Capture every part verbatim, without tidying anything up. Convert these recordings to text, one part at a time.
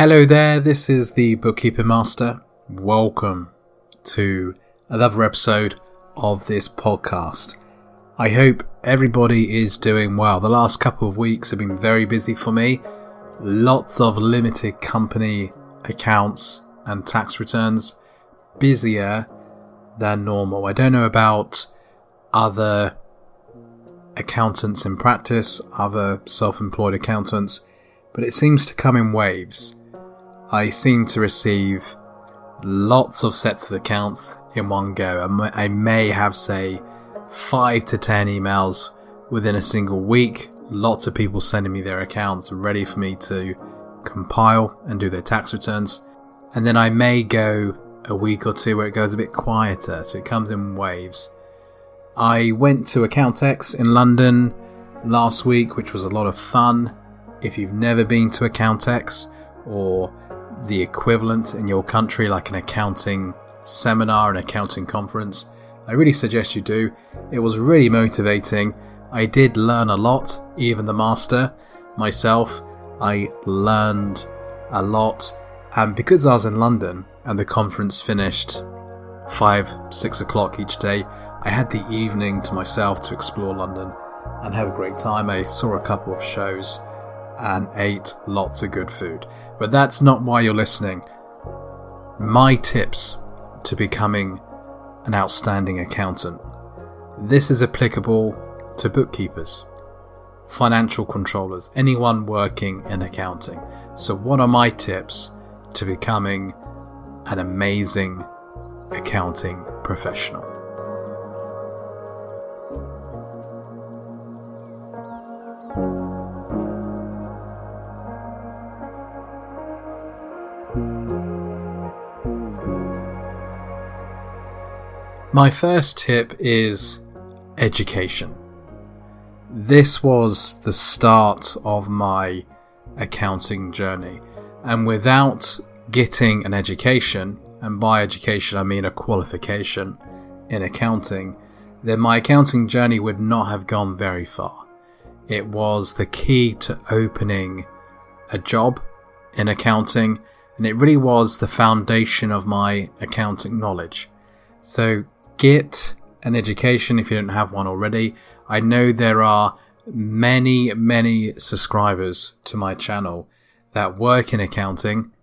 Hello there, this is the Bookkeeping Master. Welcome to another episode of this podcast. I hope everybody is doing well. The last couple of weeks have been very busy for me. Lots of limited company accounts and tax returns. Busier than normal. I don't know about other accountants in practice, other self-employed accountants, but it seems to come in waves. I seem to receive lots of sets of accounts in one go. I may have, say, five to ten emails within a single week. Lots of people sending me their accounts ready for me to compile and do their tax returns. And then I may go a week or two where it goes a bit quieter, so it comes in waves. I went to Accountex in London last week, which was a lot of fun. If you've never been to Accountex, or the equivalent in your country, like an accounting seminar, an accounting conference, I really suggest you do. It was really motivating. I did learn a lot, even the master myself. I learned a lot, and because I was in London and the conference finished five, six o'clock each day, I had the evening to myself to explore London and have a great time. I saw a couple of shows and ate lots of good food. But that's not why you're listening. My tips to becoming an outstanding accountant. This is applicable to bookkeepers, financial controllers, anyone working in accounting. So what are my tips to becoming an amazing accounting professional? My first tip is education. This was the start of my accounting journey, and without getting an education, and by education I mean a qualification in accounting, then my accounting journey would not have gone very far. It was the key to opening a job in accounting, and it really was the foundation of my accounting knowledge. So get an education if you don't have one already. I know there are many, many subscribers to my channel that work in accounting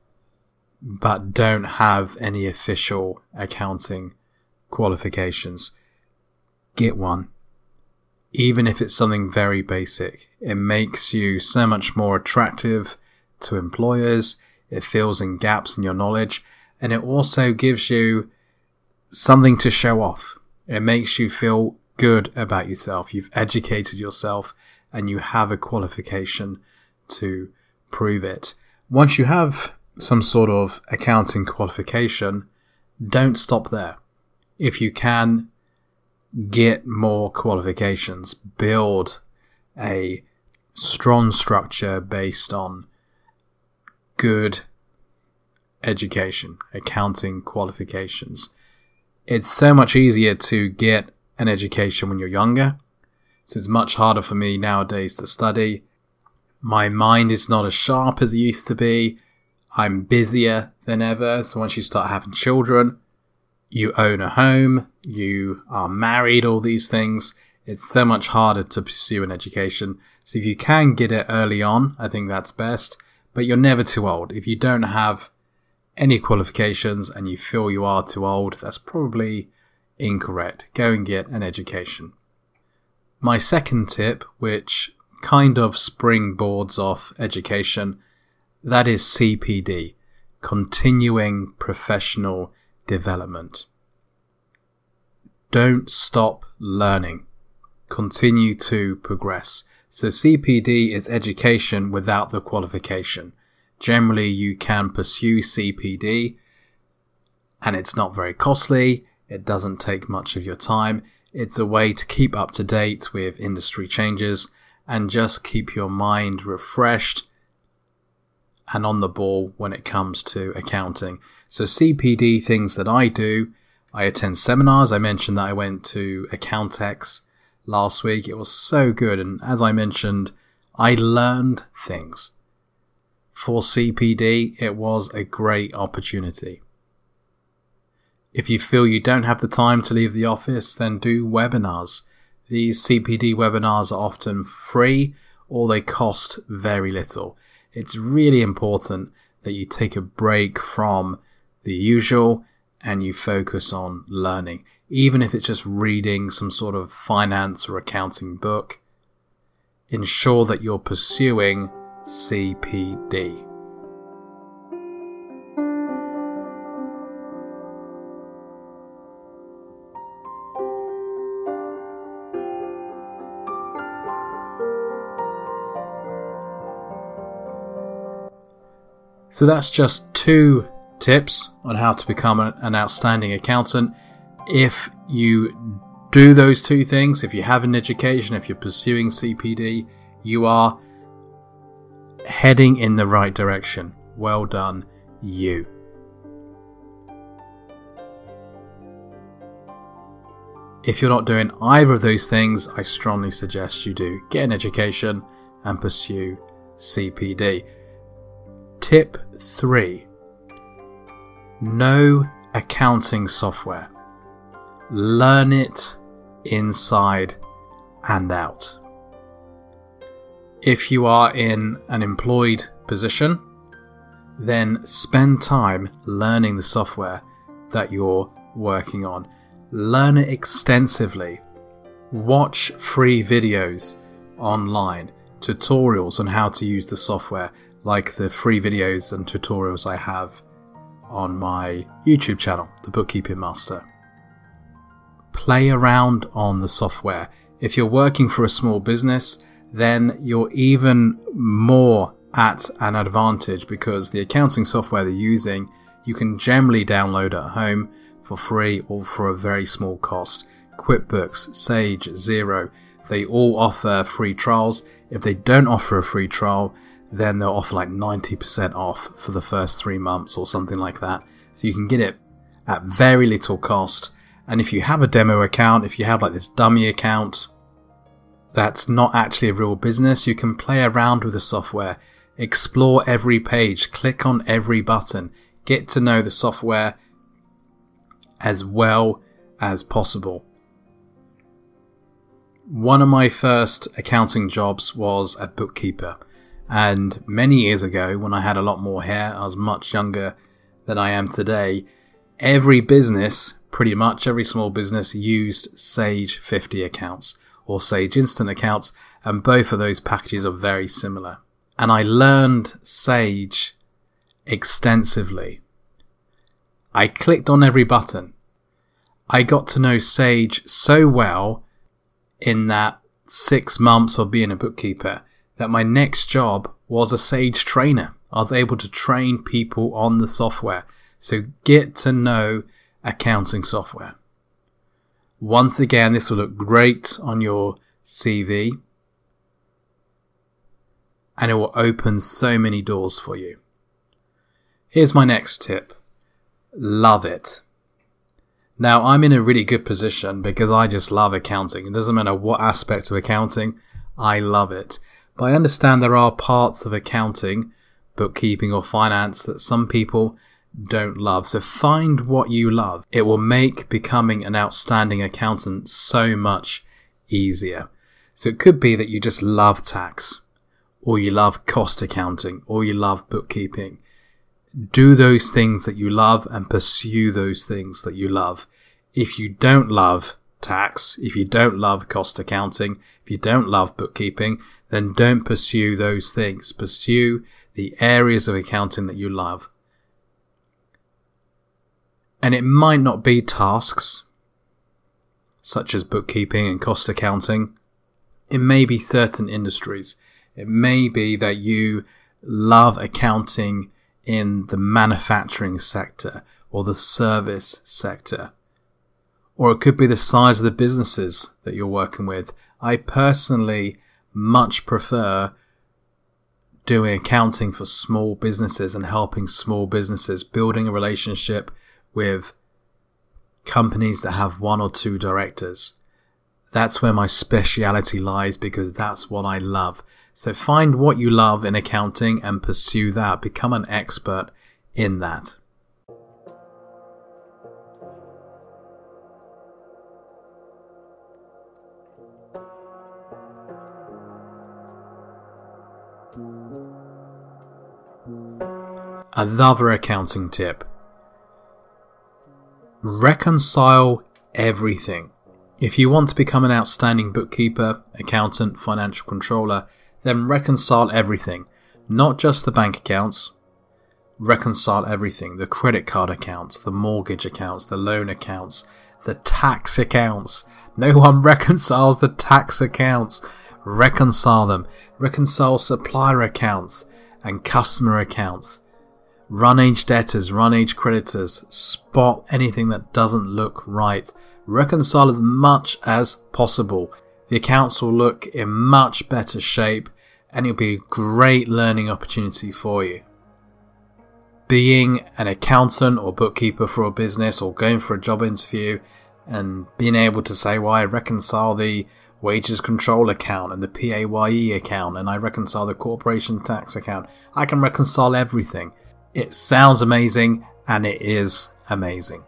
but don't have any official accounting qualifications. Get one. Even if it's something very basic, it makes you so much more attractive to employers. It fills in gaps in your knowledge, and it also gives you something to show off. It makes you feel good about yourself. You've educated yourself and you have a qualification to prove it. Once you have some sort of accounting qualification, don't stop there. If you can, get more qualifications. Build a strong structure based on good education, accounting qualifications. It's so much easier to get an education when you're younger. So it's much harder for me nowadays to study. My mind is not as sharp as it used to be. I'm busier than ever. So once you start having children, you own a home, you are married, all these things, it's so much harder to pursue an education. So if you can get it early on, I think that's best. But you're never too old. If you don't have any qualifications and you feel you are too old, that's probably incorrect. Go and get an education. My second tip, which kind of springboards off education, that is C P D, continuing professional development. Don't stop learning. Continue to progress. So C P D is education without the qualification. Generally, you can pursue C P D and it's not very costly. It doesn't take much of your time. It's a way to keep up to date with industry changes and just keep your mind refreshed and on the ball when it comes to accounting. So C P D things that I do, I attend seminars. I mentioned that I went to Accountex last week. It was so good. And as I mentioned, I learned things. for C P D, it was a great opportunity. If you feel you don't have the time to leave the office, then do webinars. These C P D webinars are often free or they cost very little. It's really important that you take a break from the usual and you focus on learning. Even if it's just reading some sort of finance or accounting book, ensure that you're pursuing C P D. So that's just two tips on how to become an outstanding accountant. If you do those two things, if you have an education, if you're pursuing C P D, you are heading in the right direction. Well done, you. If you're not doing either of those things, I strongly suggest you do get an education and pursue C P D. Tip three. Know accounting software. Learn it inside and out. If you are in an employed position, then spend time learning the software that you're working on. Learn it extensively. Watch free videos online, tutorials on how to use the software, like the free videos and tutorials I have on my YouTube channel, The Bookkeeping Master. Play around on the software. If you're working for a small business, then you're even more at an advantage because the accounting software they're using, you can generally download at home for free or for a very small cost. QuickBooks, Sage, Xero, they all offer free trials. If they don't offer a free trial, then they'll offer like ninety percent off for the first three months or something like that. So you can get it at very little cost. And if you have a demo account, if you have like this dummy account that's not actually a real business, you can play around with the software, explore every page, click on every button, get to know the software as well as possible. One of my first accounting jobs was a bookkeeper. And many years ago, when I had a lot more hair, I was much younger than I am today, every business, pretty much every small business, used Sage fifty accounts or Sage Instant accounts, and both of those packages are very similar. And I learned Sage extensively. I clicked on every button. I got to know Sage so well in that six months of being a bookkeeper that my next job was a Sage trainer. I was able to train people on the software. So get to know accounting software. Once again, this will look great on your C V and it will open so many doors for you. Here's my next tip. Love it. Now, I'm in a really good position because I just love accounting. It doesn't matter what aspect of accounting, I love it. But I understand there are parts of accounting, bookkeeping or finance that some people don't love. So find what you love. It will make becoming an outstanding accountant so much easier. So it could be that you just love tax, or you love cost accounting, or you love bookkeeping. Do those things that you love and pursue those things that you love. If you don't love tax, if you don't love cost accounting, if you don't love bookkeeping, then don't pursue those things. Pursue the areas of accounting that you love. And it might not be tasks such as bookkeeping and cost accounting. It may be certain industries. It may be that you love accounting in the manufacturing sector or the service sector. Or it could be the size of the businesses that you're working with. I personally much prefer doing accounting for small businesses and helping small businesses, building a relationship with companies that have one or two directors. That's where my speciality lies because that's what I love. So find what you love in accounting and pursue that. Become an expert in that. Another accounting tip. Reconcile everything. If you want to become an outstanding bookkeeper, accountant, financial controller, then reconcile everything. Not just the bank accounts. Reconcile everything. The credit card accounts, the mortgage accounts, the loan accounts, the tax accounts. No one reconciles the tax accounts. Reconcile them. Reconcile supplier accounts and customer accounts. Run age debtors, run age creditors, spot anything that doesn't look right. Reconcile as much as possible. The accounts will look in much better shape and it'll be a great learning opportunity for you. Being an accountant or bookkeeper for a business or going for a job interview and being able to say, well, I reconcile the wages control account and the P A Y E account and I reconcile the corporation tax account. I can reconcile everything. It sounds amazing, and it is amazing.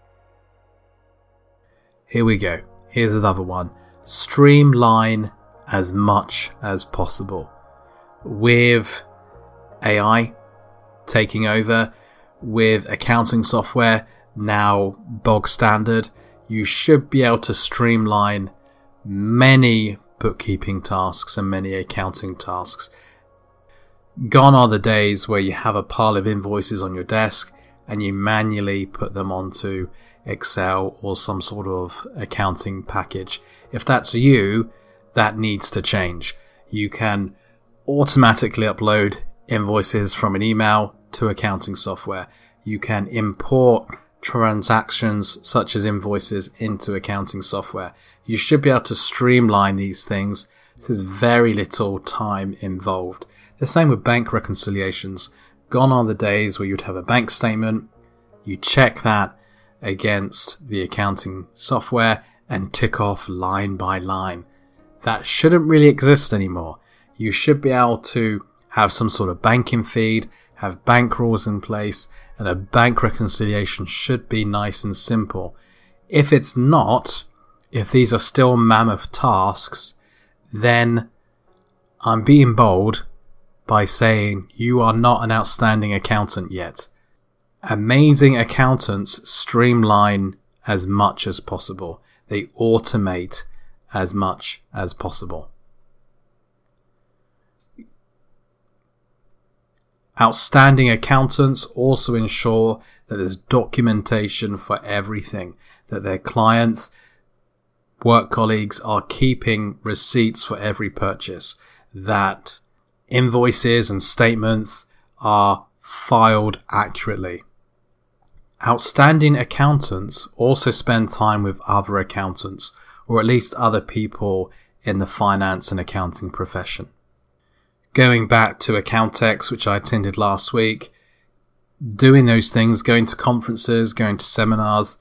Here we go. Here's another one. Streamline as much as possible. With A I taking over, with accounting software now bog standard, you should be able to streamline many bookkeeping tasks and many accounting tasks. Gone are the days where you have a pile of invoices on your desk and you manually put them onto Excel or some sort of accounting package. If that's you, that needs to change. You can automatically upload invoices from an email to accounting software. You can import transactions such as invoices into accounting software. You should be able to streamline these things. There's very little time involved. The same with bank reconciliations. Gone are the days where you'd have a bank statement, you check that against the accounting software and tick off line by line. That shouldn't really exist anymore. You should be able to have some sort of banking feed, have bank rules in place, and a bank reconciliation should be nice and simple. If it's not, if these are still mammoth tasks, then I'm being bold by saying you are not an outstanding accountant yet. Amazing accountants streamline as much as possible. They automate as much as possible. Outstanding accountants also ensure that there's documentation for everything, that their clients, work colleagues are keeping receipts for every purchase, that invoices and statements are filed accurately. Outstanding accountants also spend time with other accountants, or at least other people in the finance and accounting profession. Going back to Accountex, which I attended last week, doing those things, going to conferences, going to seminars,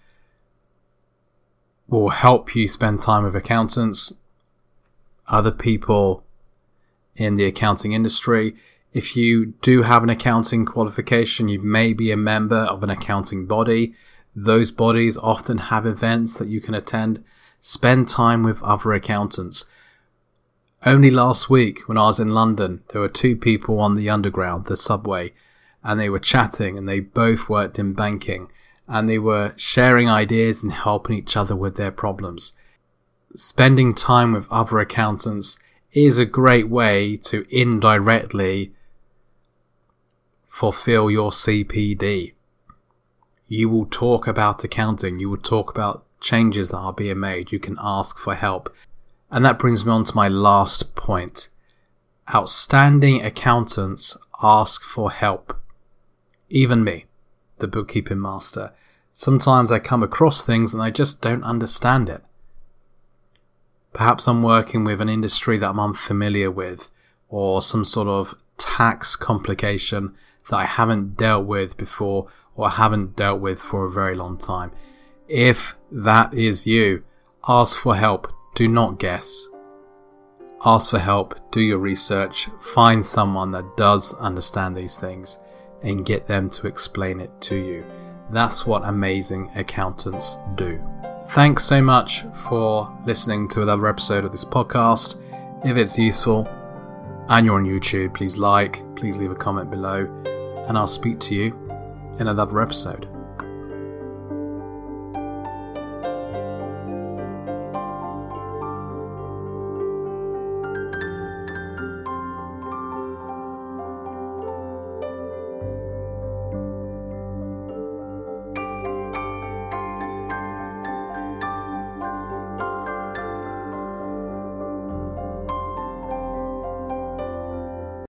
will help you spend time with accountants, other people in the accounting industry. If you do have an accounting qualification, you may be a member of an accounting body. Those bodies often have events that you can attend. Spend time with other accountants. Only last week, when I was in London, there were two people on the Underground, the subway, and they were chatting, and they both worked in banking, and they were sharing ideas and helping each other with their problems. Spending time with other accountants is a great way to indirectly fulfill your C P D. You will talk about accounting. You will talk about changes that are being made. You can ask for help. And that brings me on to my last point. Outstanding accountants ask for help. Even me, the bookkeeping master. Sometimes I come across things and I just don't understand it. Perhaps I'm working with an industry that I'm unfamiliar with, or some sort of tax complication that I haven't dealt with before or haven't dealt with for a very long time. If that is you, ask for help. Do not guess. ask for help, do your research, find someone that does understand these things and get them to explain it to you. That's what amazing accountants do. Thanks so much for listening to another episode of this podcast. If it's useful and you're on YouTube, please like, please leave a comment below, and I'll speak to you in another episode.